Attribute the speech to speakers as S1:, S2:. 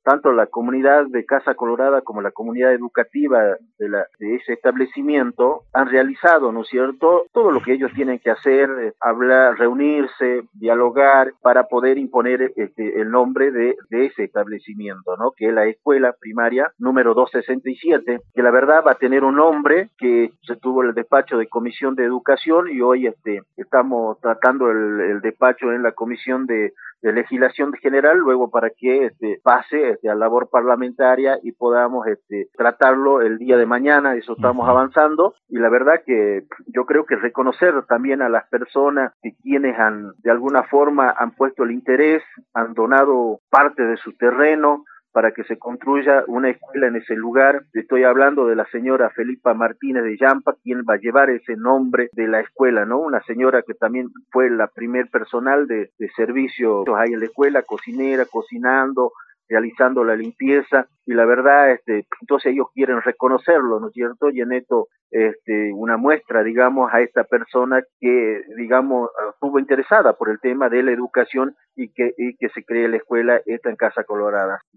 S1: tanto la comunidad de Casa Colorada como la comunidad educativa de ese establecimiento han realizado, ¿no es cierto?, todo lo que ellos tienen que hacer, hablar, reunirse, dialogar para poder imponer el nombre de ese establecimiento, ¿no?, que es la escuela primaria número 267, que la verdad va a tener un nombre que se tuvo el despacho de Comisión de Educación y hoy estamos tratando el despacho en la Comisión de legislación general, luego para que pase a labor parlamentaria y podamos tratarlo el día de mañana. Eso estamos avanzando, y la verdad que yo creo que reconocer también a las personas que quienes de alguna forma han puesto el interés, han donado parte de su terreno para que se construya una escuela en ese lugar. Estoy hablando de la señora Felipa Martínez de Yampa, quien va a llevar ese nombre de la escuela, ¿no? Una señora que también fue la primer personal de servicio ahí en la escuela, cocinera, cocinando, realizando la limpieza, y la verdad, entonces ellos quieren reconocerlo, ¿no es cierto? Y en esto, una muestra, digamos, a esta persona que, digamos, estuvo interesada por el tema de la educación y que se cree la escuela esta en Casa Colorada.